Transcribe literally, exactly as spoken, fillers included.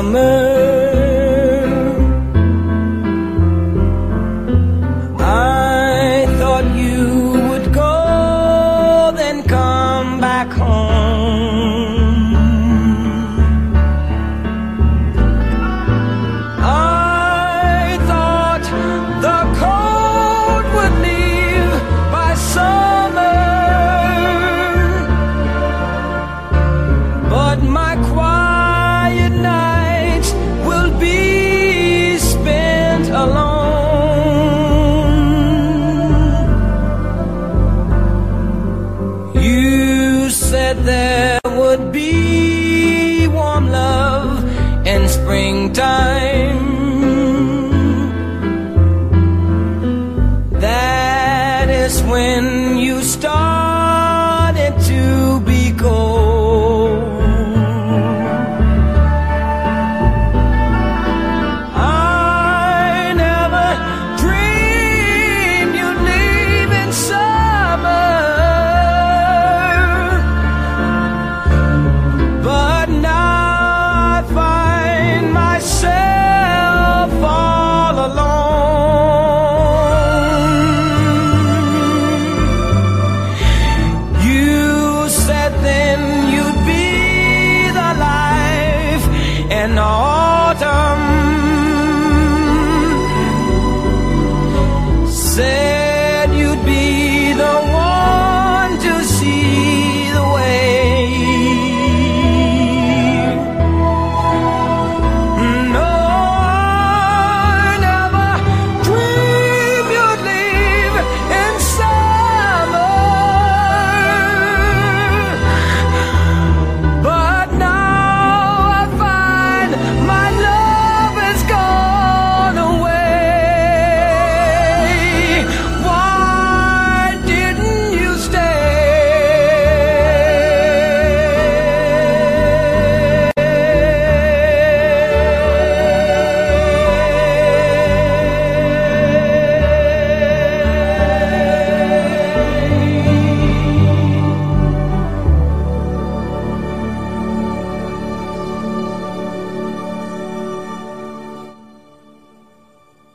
summer. I thought you would go, then come back home. I thought the cold would leave by summer, but my quiet nights will be spent alone. You said there would be warm love in springtime,